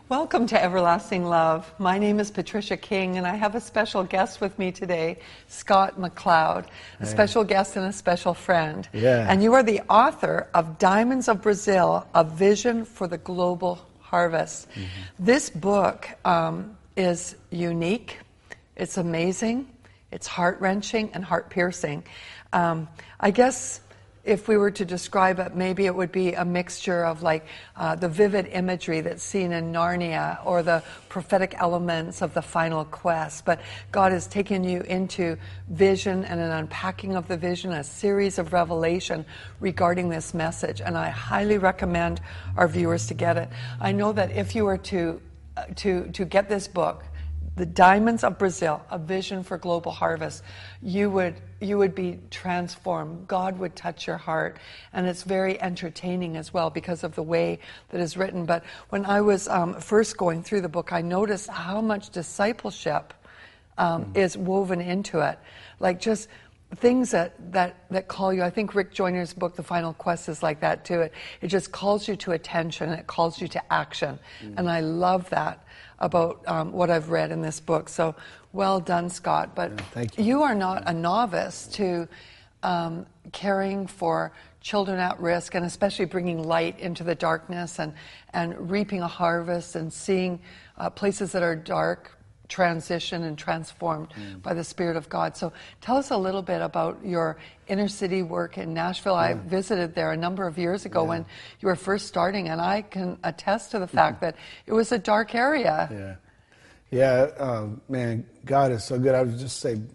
Welcome to Everlasting Love. My name is Patricia King, and I have a special guest with me today, Scott McLeod, a special guest and a special friend. Yeah. And you are the author of Diamonds of Brazil, A Vision for the Global Harvest. Mm-hmm. This book is unique, it's amazing, it's heart-wrenching and heart-piercing. I guess if we were to describe it, maybe it would be a mixture of like the vivid imagery that's seen in Narnia or the prophetic elements of the final quest. But God has taken you into vision and an unpacking of the vision, a series of revelation regarding this message. And I highly recommend our viewers to get it. I know that if you were to get this book, The Diamonds of Brazil, A Vision for Global Harvest, you would be transformed. God would touch your heart. And it's very entertaining as well because of the way that it's written. But when I was first going through the book, I noticed how much discipleship is woven into it. Like just things that call you. I think Rick Joyner's book, The Final Quest, is like that too. It just calls you to attention. It calls you to action. And I love that about what I've read in this book. So well done, Scott. But thank you. You are not a novice to caring for children at risk, and especially bringing light into the darkness and reaping a harvest and seeing places that are dark transition and transformed by the Spirit of God. So tell us a little bit about your inner city work in Nashville. I visited there a number of years ago when you were first starting, and I can attest to the fact that it was a dark area. Man, God is so good. I would just say,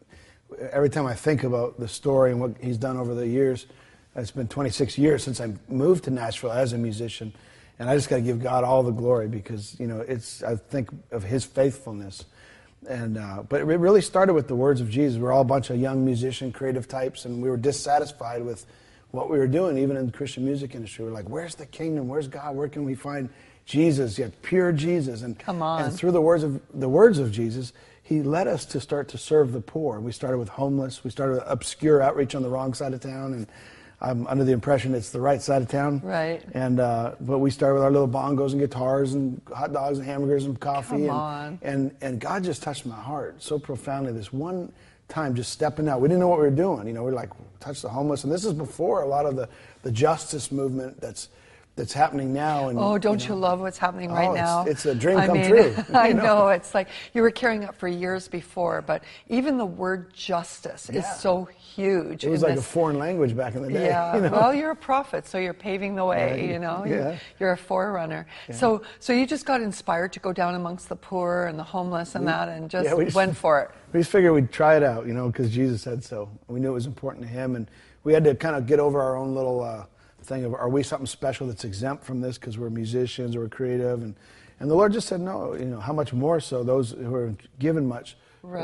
every time I think about the story and what He's done over the years, it's been 26 years since I moved to Nashville as a musician. And I just got to give God all the glory because, I think of His faithfulness. And but it really started with the words of Jesus. We're all a bunch of young musician, creative types, and we were dissatisfied with what we were doing, even in the Christian music industry. We're like, where's the kingdom? Where's God? Where can we find Jesus, yet pure Jesus? And come on. And through the words of Jesus, He led us to start to serve the poor. We started with homeless. We started with obscure outreach on the wrong side of town, and I'm under the impression it's the right side of town. Right. And but we started with our little bongos and guitars and hot dogs and hamburgers and coffee. Come on. And God just touched my heart so profoundly. This one time just stepping out. We didn't know what we were doing. We're like, touch the homeless. And this is before a lot of the justice movement that's happening now. And, don't you love what's happening right now? It's a dream come true. I know. It's like you were carrying it for years before, but even the word justice is so huge. It was like a foreign language back in the day. Yeah. Well, you're a prophet, so you're paving the way, You're a forerunner. Yeah. So you just got inspired to go down amongst the poor and the homeless and and just went for it. We just figured we'd try it out, because Jesus said so. We knew it was important to Him, and we had to kind of get over our own little thing of, are we something special that's exempt from this because we're musicians or we're creative? And the Lord just said, no, how much more so those who are given much,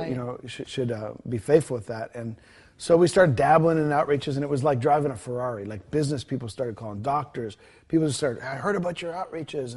should be faithful with that. And so we started dabbling in outreaches, and it was like driving a Ferrari. Like business people started calling, doctors. People just started, I heard about your outreaches,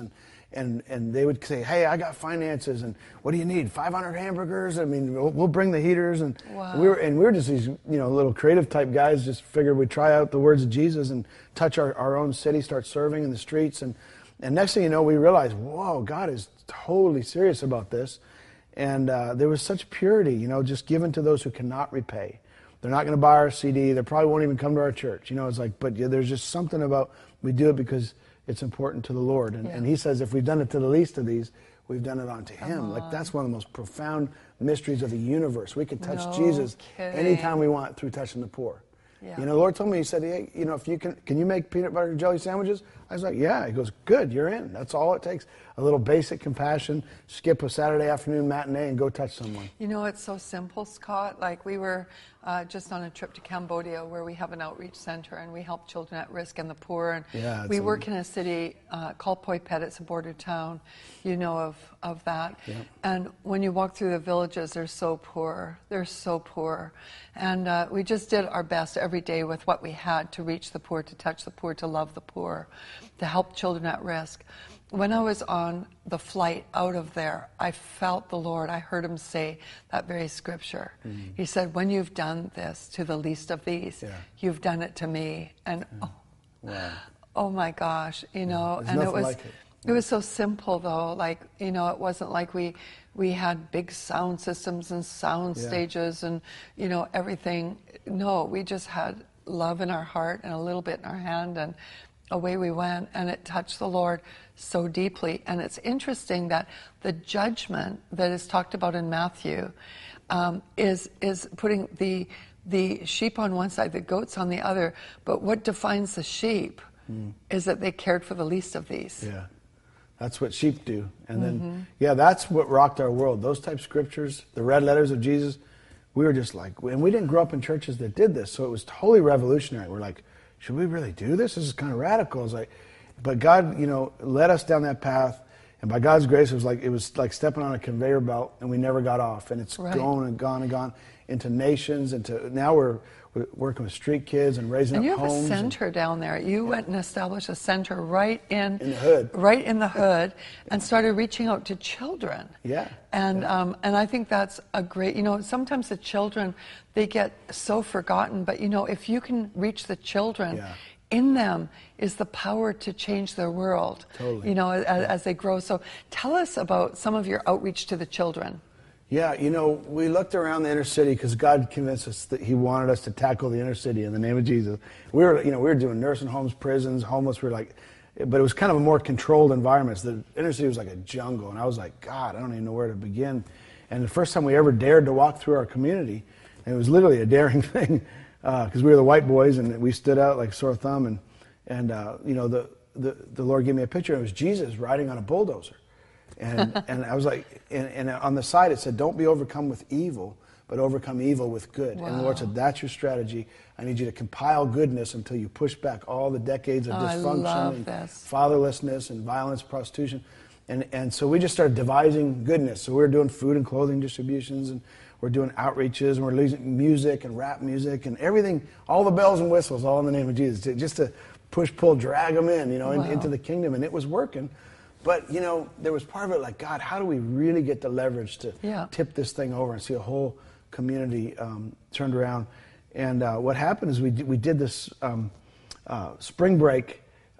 and they would say, hey, I got finances, and what do you need? 500 hamburgers? I mean, we'll bring the heaters. And we were just these, little creative type guys. Just figured we'd try out the words of Jesus and touch our own city, start serving in the streets. And next thing you know, we realized, whoa, God is totally serious about this. And there was such purity, just given to those who cannot repay. They're not going to buy our CD. They probably won't even come to our church. It's like, but there's just something about, we do it because it's important to the Lord. And He says, if we've done it to the least of these, we've done it unto Him. Like, that's one of the most profound mysteries of the universe. We can touch Jesus anytime we want through touching the poor. Yeah. The Lord told me, He said, hey, if you can you make peanut butter and jelly sandwiches? I was like, yeah. He goes, good, you're in. That's all it takes. A little basic compassion, skip a Saturday afternoon matinee and go touch someone. It's so simple, Scott. Like we were just on a trip to Cambodia where we have an outreach center and we help children at risk and the poor. And we work in a city called Poipet. It's a border town. You know of that. Yeah. And when you walk through the villages, they're so poor. They're so poor. And we just did our best every day with what we had to reach the poor, to touch the poor, to love the poor, to help children at risk. When I was on the flight out of there, I felt the Lord. I heard Him say that very scripture. Mm-hmm. He said, when you've done this to the least of these, you've done it to me. And oh my gosh, There's and nothing like it. It was so simple, though. Like, you know, it wasn't like we had big sound systems and sound stages and, you know, everything. No, we just had love in our heart and a little bit in our hand, and away we went. And it touched the Lord so deeply. And it's interesting that the judgment that is talked about in Matthew is putting the sheep on one side, the goats on the other. But what defines the sheep is that they cared for the least of these. Yeah. That's what sheep do. And then, that's what rocked our world. Those type scriptures, the red letters of Jesus, we were just like, and we didn't grow up in churches that did this, so it was totally revolutionary. We're like, should we really do this? This is kind of radical. It's like, but God, you know, led us down that path, and by God's grace, it was like stepping on a conveyor belt, and we never got off. And it's gone and gone and gone into nations, now we're working with street kids and raising up homes. And you have a center down there. You went and established a center right in the hood. Right in the hood, and started reaching out to children. Yeah. And I think that's a great, you know, sometimes the children, they get so forgotten, but you know, if you can reach the children, in them is the power to change their world. Totally. You know, as they grow. So tell us about some of your outreach to the children. Yeah, you know, we looked around the inner city because God convinced us that He wanted us to tackle the inner city in the name of Jesus. We were doing nursing homes, prisons, homeless. We were like, but it was kind of a more controlled environment. So the inner city was like a jungle, and I was like, God, I don't even know where to begin. And the first time we ever dared to walk through our community, and it was literally a daring thing because we were the white boys, and we stood out like a sore thumb. And you know, the Lord gave me a picture. It was Jesus riding on a bulldozer. And I was like, and on the side it said, don't be overcome with evil, but overcome evil with good. Wow. And the Lord said, that's your strategy. I need you to compile goodness until you push back all the decades of dysfunction and fatherlessness and violence, prostitution. And so we just started devising goodness. So we were doing food and clothing distributions, and we're doing outreaches, and we're using music and rap music and everything, all the bells and whistles, all in the name of Jesus, just to push, pull, drag them in, you know, into the kingdom. And it was working. But, you know, there was part of it like, God, how do we really get the leverage to tip this thing over and see a whole community turned around? And what happened is we did this spring break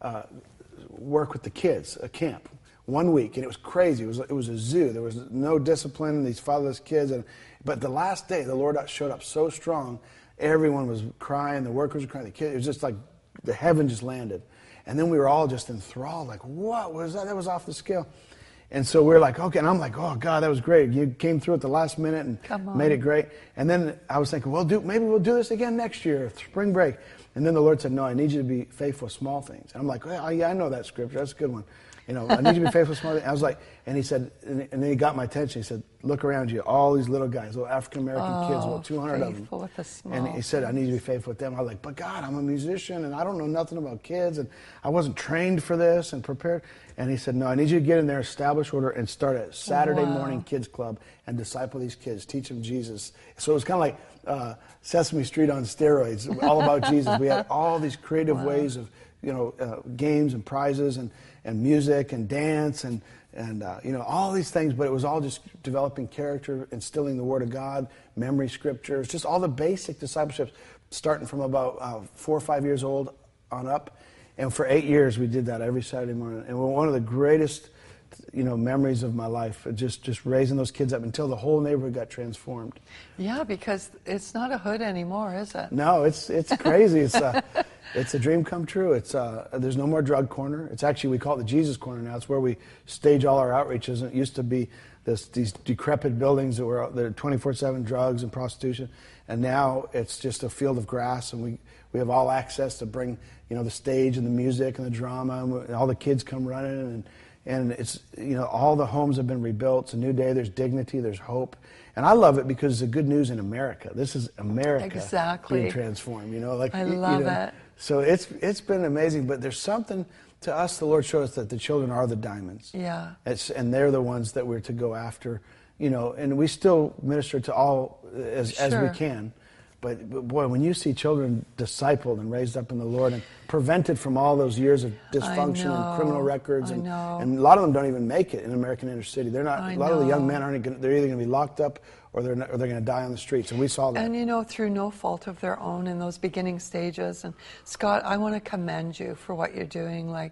work with the kids, a camp, 1 week. And it was crazy. It was a zoo. There was no discipline, these fatherless kids. But the last day, the Lord showed up so strong. Everyone was crying. The workers were crying. The kids, it was just like the heaven just landed. And then we were all just enthralled, like, what was that? That was off the scale. And so we were like, okay. And I'm like, oh, God, that was great. You came through at the last minute and made it great. And then I was thinking, well, maybe we'll do this again next year, spring break. And then the Lord said, no, I need you to be faithful with small things. And I'm like, well, yeah, I know that scripture. That's a good one. You know, I need you to be faithful with small things. I was like, and he said, and then he got my attention. He said, look around you, all these little guys, little African-American kids, about 200 of them. With the small. And he said, I need you to be faithful with them. I was like, but God, I'm a musician, and I don't know nothing about kids, and I wasn't trained for this and prepared. And he said, no, I need you to get in there, establish order, and start a Saturday morning kids club and disciple these kids, teach them Jesus. So it was kind of like Sesame Street on steroids, all about Jesus. We had all these creative ways of, you know, games and prizes and music and dance and you know, all these things, but it was all just developing character, instilling the Word of God, memory scriptures, just all the basic discipleships, starting from about 4 or 5 years old on up. And for 8 years, we did that every Saturday morning. And one of the greatest, you know, memories of my life, just raising those kids up until the whole neighborhood got transformed. Yeah, because it's not a hood anymore, is it? No, it's crazy. It's a dream come true. There's no more drug corner. It's actually, we call it the Jesus Corner now. It's where we stage all our outreaches. And it used to be these decrepit buildings that were 24/7 drugs and prostitution. And now it's just a field of grass, and we have all access to bring, you know, the stage and the music and the drama, and all the kids come running, and it's, you know, all the homes have been rebuilt. It's a new day. There's dignity. There's hope. And I love it because it's the good news in America. This is America being transformed. You know, like I love it. So it's been amazing. But there's something to us. The Lord showed us that the children are the diamonds. Yeah. And they're the ones that we're to go after. You know, and we still minister to all as we can. But boy, when you see children discipled and raised up in the Lord and prevented from all those years of dysfunction and criminal records, and a lot of them don't even make it in American inner city. They're not. A lot of the young men they're either going to be locked up or they're going to die on the streets. And we saw that. And you know, through no fault of their own in those beginning stages. And Scott, I want to commend you for what you're doing. Like,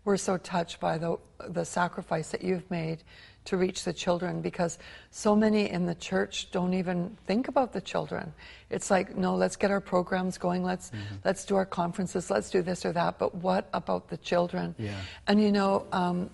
we're so touched by the sacrifice that you've made to reach the children, because so many in the church don't even think about the children. It's like, no, let's get our programs going, let's do our conferences, let's do this or that, but what about the children? Yeah. And you know,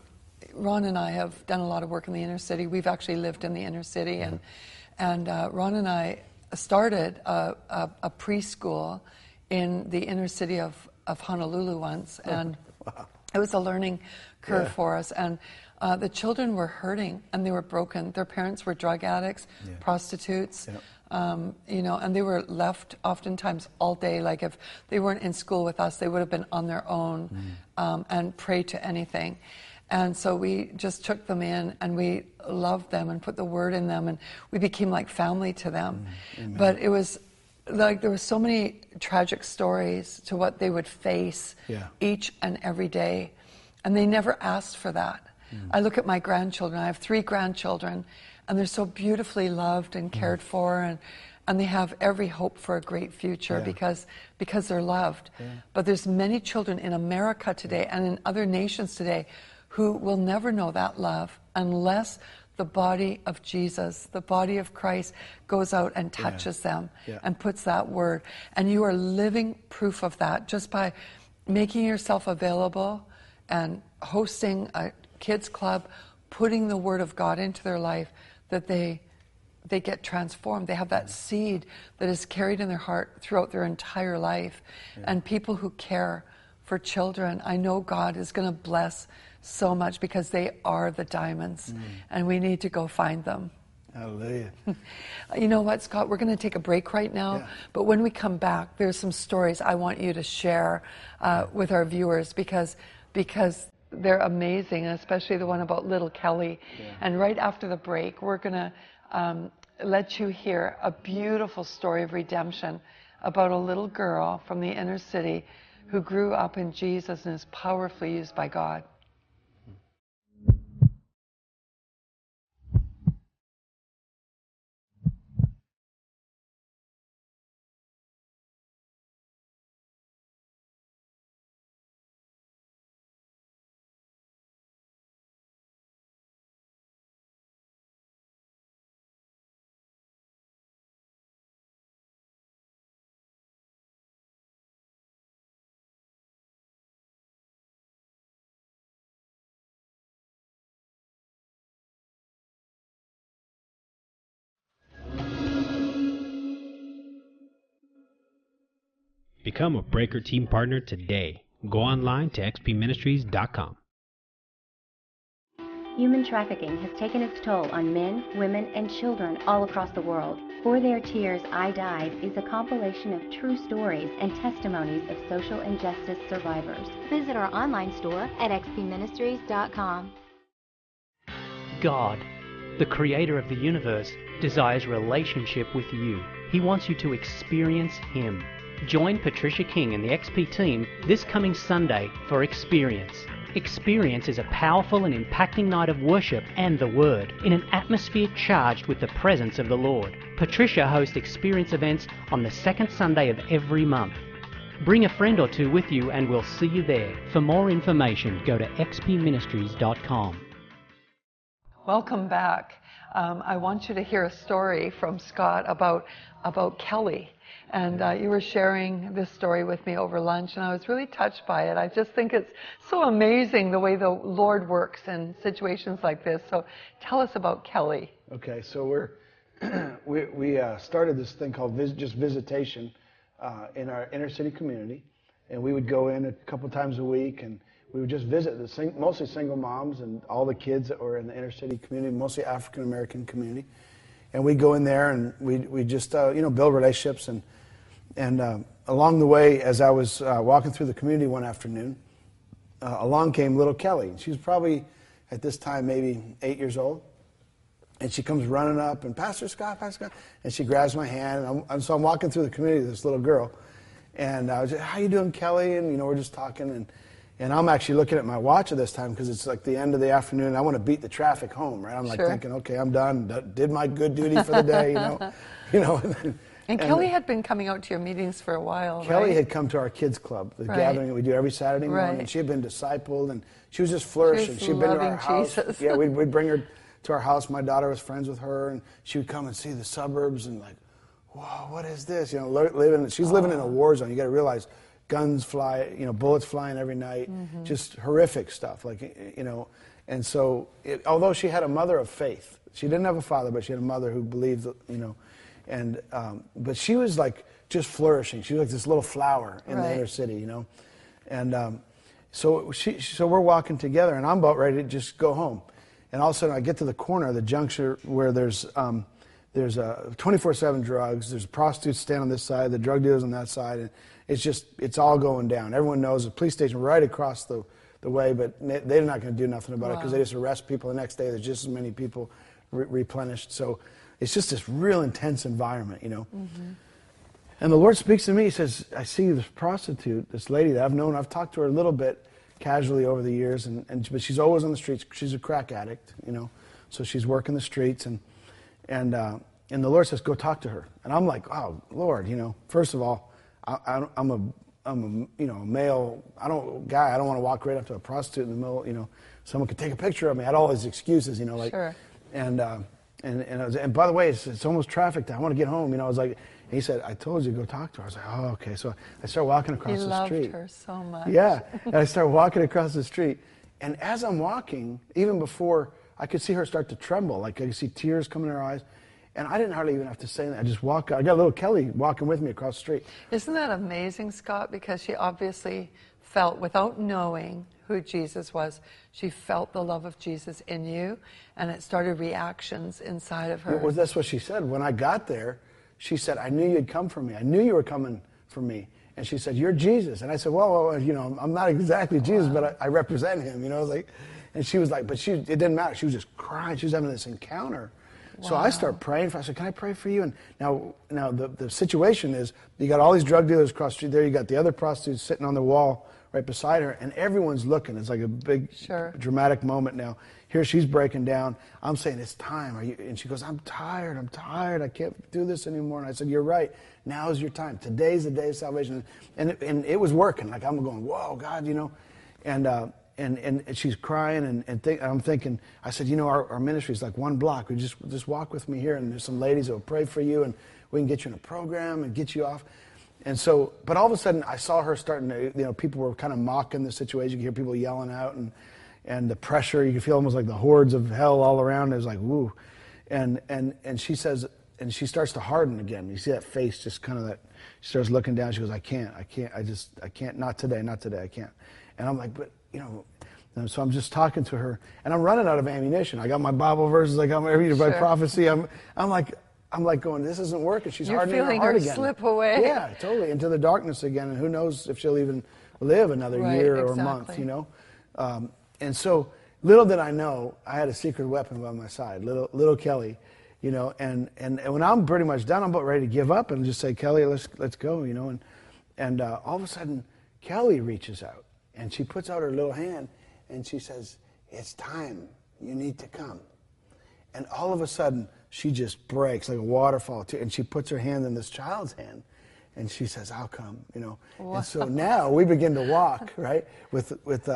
Ron and I have done a lot of work in the inner city. We've actually lived in the inner city, and Ron and I started a preschool in the inner city of Honolulu once, and it was a learning curve for us. And the children were hurting and they were broken. Their parents were drug addicts, prostitutes, you know, and they were left oftentimes all day. Like if they weren't in school with us, they would have been on their own and prey to anything. And so we just took them in and we loved them and put the word in them, and we became like family to them. But it was like there were so many tragic stories to what they would face each and every day, and they never asked for that. I look at my grandchildren. I have 3 grandchildren, and they're so beautifully loved and cared for, and they have every hope for a great future because they're loved. But there's many children in America today and in other nations today who will never know that love unless the body of Jesus, the body of Christ, goes out and touches them and puts that word. And you are living proof of that just by making yourself available and hosting a kids club, putting the word of God into their life, that they get transformed. They have that seed that is carried in their heart throughout their entire life. And people who care for children, I know God is going to bless so much, because they are the diamonds, and we need to go find them. Hallelujah. You know what, Scott? We're going to take a break right now, but when we come back, there's some stories I want you to share with our viewers, because they're amazing, especially the one about little Kelly. And right after the break, we're going to let you hear a beautiful story of redemption about a little girl from the inner city who grew up in Jesus and is powerfully used by God. Become a Breaker Team Partner today. Go online to xpministries.com. Human trafficking has taken its toll on men, women, and children all across the world. For Their Tears, I Died is a compilation of true stories and testimonies of social injustice survivors. Visit our online store at xpministries.com. God, the creator of the universe, desires relationship with you. He wants you to experience Him. Join Patricia King and the XP team this coming Sunday for Experience. Experience is a powerful and impacting night of worship and the Word in an atmosphere charged with the presence of the Lord. Patricia hosts Experience events on the second Sunday of every month. Bring a friend or two with you and we'll see you there. For more information, go to xpministries.com. Welcome back. I want you to hear a story from Scott about Kelly. And you were sharing this story with me over lunch, and I was really touched by it. I just think it's so amazing the way the Lord works in situations like this. So tell us about Kelly. Okay, so we started this thing called just visitation in our inner city community, and we would go in a couple times a week, and we would just visit mostly single moms and all the kids that were in the inner city community, mostly African American community. And we'd go in there and we just build relationships, and along the way, as I was walking through the community one afternoon, along came little Kelly. She was probably at this time maybe 8 years old, and she comes running up, and Pastor Scott, and she grabs my hand, and so I'm walking through the community with this little girl, and I was just, how you doing, Kelly? And we're just talking, and I'm actually looking at my watch at this time because it's like the end of the afternoon, and I want to beat the traffic home, right? I'm like thinking, okay, I'm done, did my good duty for the day, And Kelly had been coming out to your meetings for a while, Kelly right? had come to our kids club, the gathering that we do every Saturday morning. Right. She had been discipled, and she was just flourishing. She She'd was been to our loving house. Jesus. Yeah, we'd bring her to our house. My daughter was friends with her, and she would come and see the suburbs and like, whoa, what is this? You know, she's living in a war zone. You got to realize, guns fly, you know, bullets flying every night, just horrific stuff. Like, you know, and so although she had a mother of faith, she didn't have a father, but she had a mother who believed, you know, and but she was like just flourishing. She was like this little flower in the inner city, you know, and so we're walking together, and I'm about ready to just go home, and all of a sudden I get to the corner of the juncture where there's 24/7 drugs. There's prostitutes standing on this side, the drug dealers on that side, and it's all going down. Everyone knows the police station right across the way, but they're not going to do nothing about it because they just arrest people. The next day, there's just as many people replenished. So it's just this real intense environment, you know. And the Lord speaks to me. He says, I see this prostitute, this lady that I've known. I've talked to her a little bit casually over the years, but she's always on the streets. She's a crack addict, you know, so she's working the streets. And the Lord says, go talk to her. And I'm like, oh, Lord, you know, first of all, I'm a you know, a male, I don't want to walk right up to a prostitute in the middle, you know, someone could take a picture of me. I had all these excuses, you know, like, Sure. and by the way, it's almost traffic time. I want to get home, you know. I was like, he said, I told you to go talk to her. I was like, oh, okay. So I started walking across the street. He loved her so much. Yeah, and I started walking across the street, and as I'm walking, even before, I could see her start to tremble, like I could see tears coming in her eyes. And I didn't hardly even have to say anything. I just walk. I got little Kelly walking with me across the street. Isn't that amazing, Scott? Because she obviously felt, without knowing who Jesus was, she felt the love of Jesus in you, and it started reactions inside of her. Well, that's what she said. When I got there, she said, I knew you'd come for me. I knew you were coming for me. And she said, you're Jesus. And I said, well, you know, I'm not exactly Jesus, but I represent him, you know. Like, and she was like, but it didn't matter. She was just crying. She was having this encounter. So I start praying for her. I said, can I pray for you? And now the situation is, you got all these drug dealers across the street there. You got the other prostitutes sitting on the wall right beside her, and everyone's looking. It's like a big, dramatic moment now. Here she's breaking down. I'm saying, it's time. And she goes, I'm tired. I can't do this anymore. And I said, you're right. Now is your time. Today's the day of salvation. And it was working. Like, I'm going, whoa, God, you know. And she's crying, and I'm thinking, I said, you know, our ministry is like one block. We just walk with me here, and there's some ladies that will pray for you, and we can get you in a program and get you off. And so, but all of a sudden, I saw her starting to, you know, people were kind of mocking the situation. You could hear people yelling out, and the pressure. You could feel almost like the hordes of hell all around. It was like, woo. And she says, and she starts to harden again. You see that face, just kind of that. She starts looking down. She goes, I can't, not today, I can't. And I'm like, but, you know, and so I'm just talking to her, and I'm running out of ammunition. I got my Bible verses, I got my prophecy. I'm like going, this isn't working. She's hardening her heart again. You're feeling her slip away. Yeah, totally, into the darkness again, and who knows if she'll even live another year or month, you know. And so, little did I know, I had a secret weapon by my side, little Kelly, you know. And when I'm pretty much done, I'm about ready to give up and just say, Kelly, let's go, you know. And all of a sudden, Kelly reaches out, and she puts out her little hand, and she says, it's time. You need to come. And all of a sudden, she just breaks like a waterfall, and she puts her hand in this child's hand, and she says, I'll come, you know. Wow. And so now we begin to walk, right, with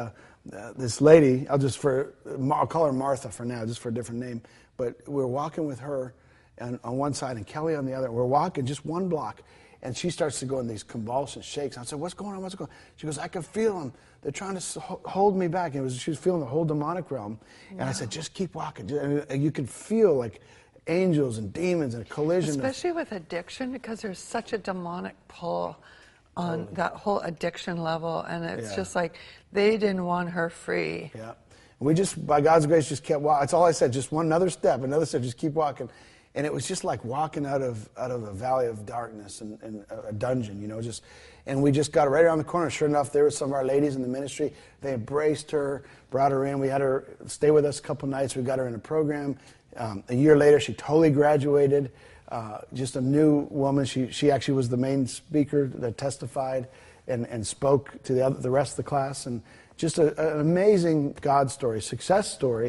this lady. I'll call her Martha for now, just for a different name. But we're walking with her on one side and Kelly on the other. We're walking just one block, and she starts to go in these convulsions, shakes. I said, what's going on? She goes, I can feel them. They're trying to hold me back. And she was feeling the whole demonic realm. Wow. And I said, just keep walking. And you could feel like angels and demons and a collision. Especially with addiction, because there's such a demonic pull on that whole addiction level. And it's just like they didn't want her free. Yeah. We just, by God's grace, just kept walking. That's all I said. Just another step, just keep walking. And it was just like walking out of a valley of darkness and a dungeon, you know, and we just got right around the corner. Sure enough, there were some of our ladies in the ministry. They embraced her, brought her in. We had her stay with us a couple nights. We got her in a program. A year later, she totally graduated. Just a new woman. She actually was the main speaker that testified and spoke to the rest of the class. And just an amazing God story, success story.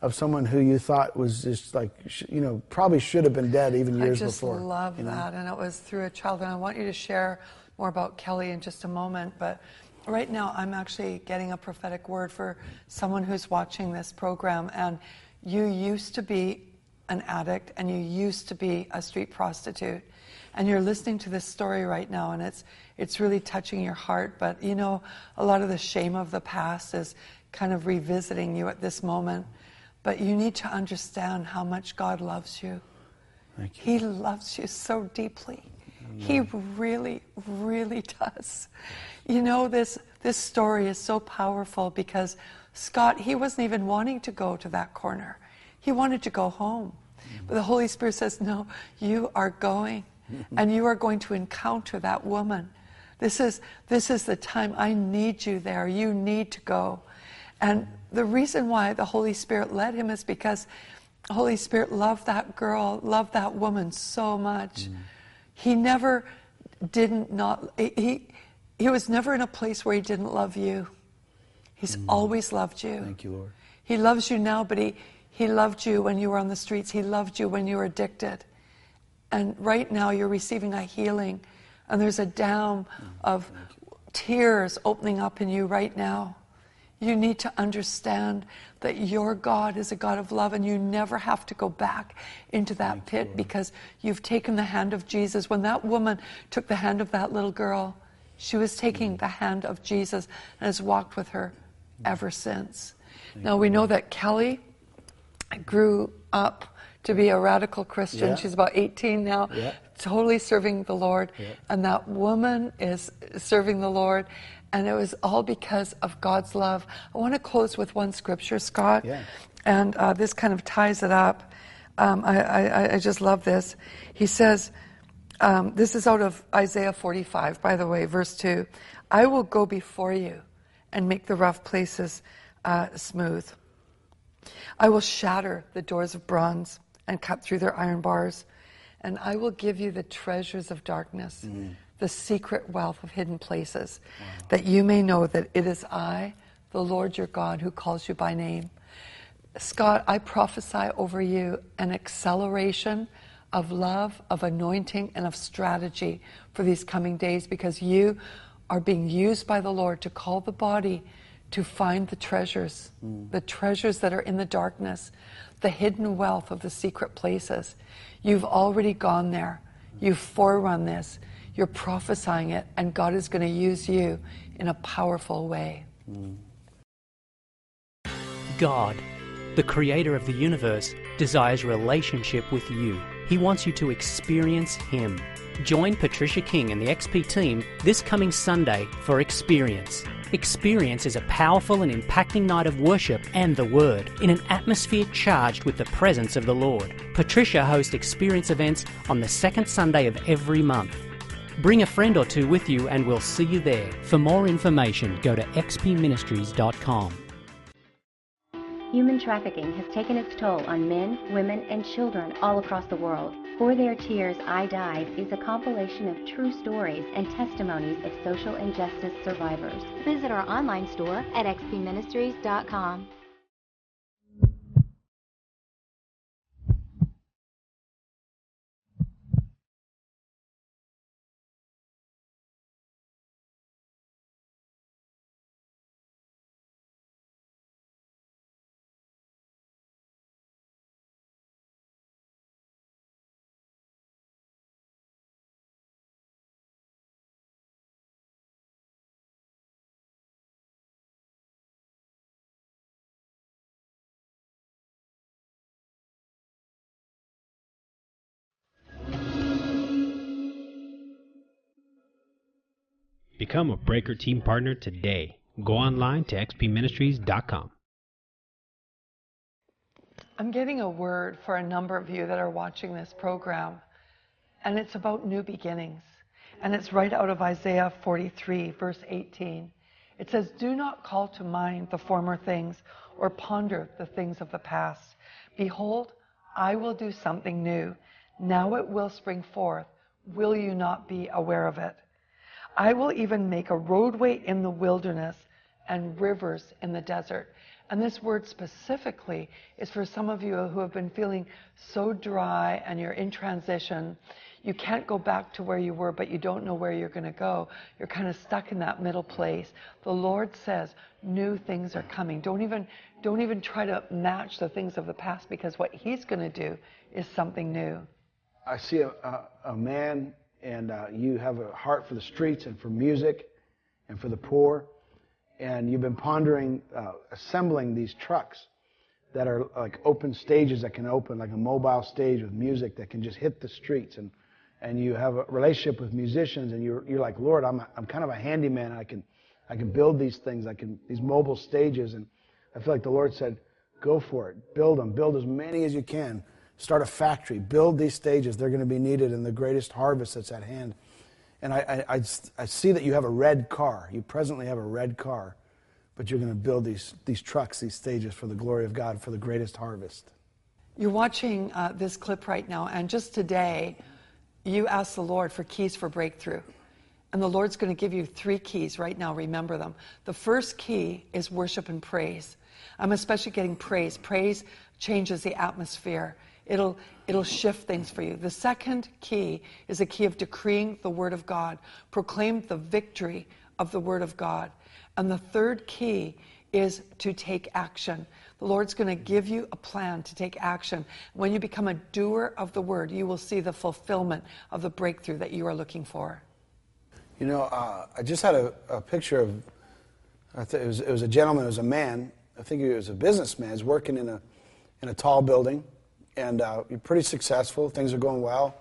of someone who you thought was just like, probably should have been dead even years before. I just love that, and it was through a child. And I want you to share more about Kelly in just a moment, but right now I'm actually getting a prophetic word for someone who's watching this program, and you used to be an addict, and you used to be a street prostitute, and you're listening to this story right now, and it's really touching your heart. But a lot of the shame of the past is kind of revisiting you at this moment. But you need to understand how much God loves you. Thank you. He loves you so deeply. He really, really does. This story is so powerful because Scott, he wasn't even wanting to go to that corner. He wanted to go home. But the Holy Spirit says, no, you are going. And you are going to encounter that woman. This is the time. I need you there. You need to go. And the reason why the Holy Spirit led him is because the Holy Spirit loved that girl, loved that woman so much. He never he was never in a place where he didn't love you. He's always loved you. Thank you, Lord. He loves you now, but he loved you when you were on the streets. He loved you when you were addicted. And right now you're receiving a healing. And there's a dam of tears opening up in you right now. You need to understand that your God is a God of love, and you never have to go back into that pit because you've taken the hand of Jesus. When that woman took the hand of that little girl, she was taking the hand of Jesus and has walked with her ever since. Now we know that Kelly grew up to be a radical Christian. Yeah. She's about 18 now, totally serving the Lord. Yeah. And that woman is serving the Lord. And it was all because of God's love. I want to close with one scripture, Scott. Yeah. And this kind of ties it up. I just love this. He says, this is out of Isaiah 45, by the way, verse 2. I will go before you and make the rough places smooth. I will shatter the doors of bronze and cut through their iron bars. And I will give you the treasures of darkness, the secret wealth of hidden places, that you may know that it is I, the Lord your God, who calls you by name. Scott, I prophesy over you an acceleration of love, of anointing, and of strategy for these coming days, because you are being used by the Lord to call the body to find the treasures that are in the darkness, the hidden wealth of the secret places. You've already gone there. You've forerun this. You're prophesying it, and God is going to use you in a powerful way. God, the creator of the universe, desires relationship with you. He wants you to experience Him. Join Patricia King and the XP team this coming Sunday for Experience. Experience is a powerful and impacting night of worship and the Word in an atmosphere charged with the presence of the Lord. Patricia hosts Experience events on the second Sunday of every month. Bring a friend or two with you and we'll see you there. For more information, go to xpministries.com. Human trafficking has taken its toll on men, women, and children all across the world. For Their Tears, I Died is a compilation of true stories and testimonies of social injustice survivors. Visit our online store at xpministries.com. Become a Breaker Team Partner today. Go online to xpministries.com. I'm getting a word for a number of you that are watching this program, and it's about new beginnings. And it's right out of Isaiah 43, verse 18. It says, "Do not call to mind the former things or ponder the things of the past. Behold, I will do something new. Now it will spring forth. Will you not be aware of it? I will even make a roadway in the wilderness and rivers in the desert." And this word specifically is for some of you who have been feeling so dry and you're in transition. You can't go back to where you were, but you don't know where you're going to go. You're kind of stuck in that middle place. The Lord says new things are coming. Don't even try to match the things of the past, because what He's going to do is something new. I see a man, and you have a heart for the streets and for music and for the poor. And you've been pondering assembling these trucks that are like open stages that can open, like a mobile stage with music that can just hit the streets. And you have a relationship with musicians, and you're like, Lord, I'm kind of a handyman. I can build these things, these mobile stages. And I feel like the Lord said, go for it, build them, build as many as you can. Start a factory, build these stages. They're going to be needed in the greatest harvest that's at hand. And I see that you have a red car. You presently have a red car, but you're going to build these trucks, these stages for the glory of God, for the greatest harvest. You're watching this clip right now, and just today, you asked the Lord for keys for breakthrough. And the Lord's going to give you 3 keys right now. Remember them. The first key is worship and praise. I'm especially getting praise. Praise changes the atmosphere. It'll shift things for you. The second key is a key of decreeing the Word of God. Proclaim the victory of the Word of God. And the third key is to take action. The Lord's going to give you a plan to take action. When you become a doer of the Word, you will see the fulfillment of the breakthrough that you are looking for. You know, I just had a picture of, it was a gentleman, it was a man, I think he was a businessman. He's working in a tall building. And you're pretty successful. Things are going well.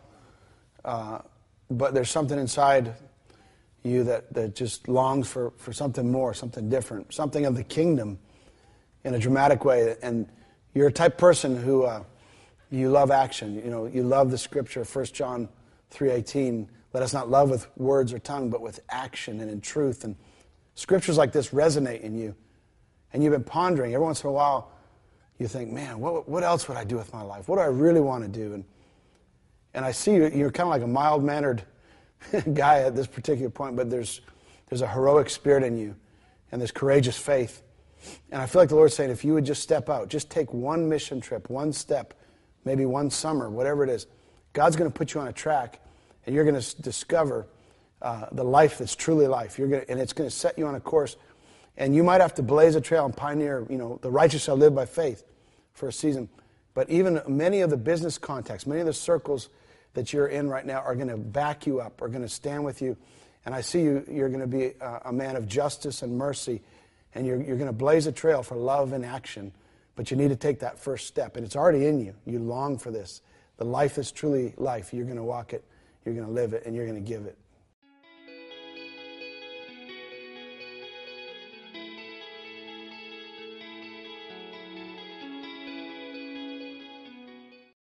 But there's something inside you that just longs for something more, something different, something of the kingdom in a dramatic way. And you're a type person who you love action. You know, you love the scripture, 1 John 3:18. Let us not love with words or tongue, but with action and in truth. And scriptures like this resonate in you. And you've been pondering every once in a while. You think, man, what else would I do with my life? What do I really want to do? And I see you're kind of like a mild-mannered guy at this particular point, but there's a heroic spirit in you, and there's courageous faith. And I feel like the Lord's saying, if you would just step out, just take one mission trip, one step, maybe one summer, whatever it is, God's going to put you on a track, and you're going to discover the life that's truly life. And it's going to set you on a course. And you might have to blaze a trail and pioneer, the righteous shall live by faith for a season. But even many of the business contexts, many of the circles that you're in right now are going to back you up, are going to stand with you. And I see you're going to be a man of justice and mercy. And you're going to blaze a trail for love and action. But you need to take that first step. And it's already in you. You long for this. The life is truly life. You're going to walk it. You're going to live it. And you're going to give it.